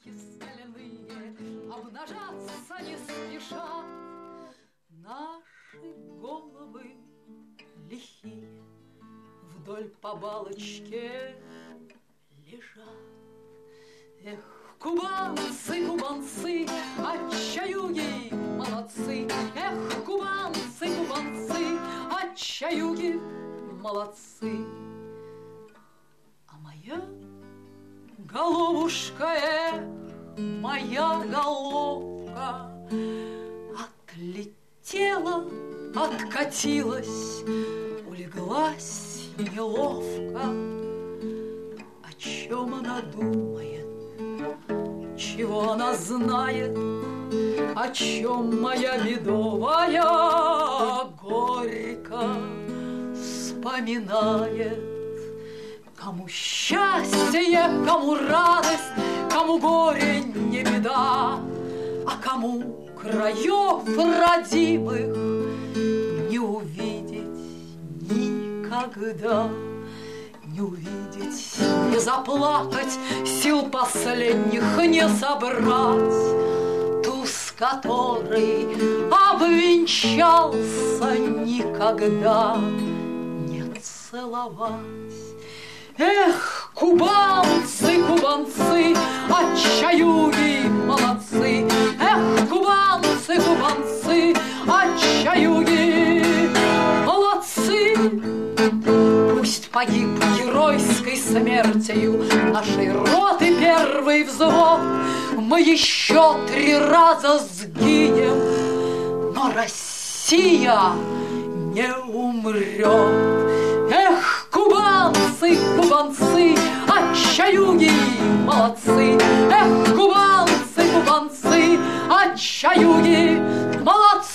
Пушки стальные обнажаться не спешат. Наши головы лихие вдоль по балочке лежат. Эх, кубанцы, кубанцы, от чаюги молодцы. Эх, кубанцы, кубанцы, от чаюги молодцы. А моя головушка, моя головка отлетела, откатилась, улеглась неловко. О чем она думает, чего она знает, о чем моя медовая горько вспоминает. Кому счастье, кому радость, кому горе не беда, а кому краев родимых не увидеть никогда. Не увидеть, не заплакать, сил последних не собрать, ту, с которой обвенчался никогда, не целовать. Эх, кубанцы, кубанцы, от чаюги молодцы. Эх, кубанцы, кубанцы, от чаюги молодцы. Пусть погиб геройской смертью нашей роты первый взвод, мы еще 3 раза сгинем, но Россия не умрет. Эх, кубанцы, кубанцы, от чаюги молодцы. Эх, кубанцы, кубанцы, от чаюги молодцы.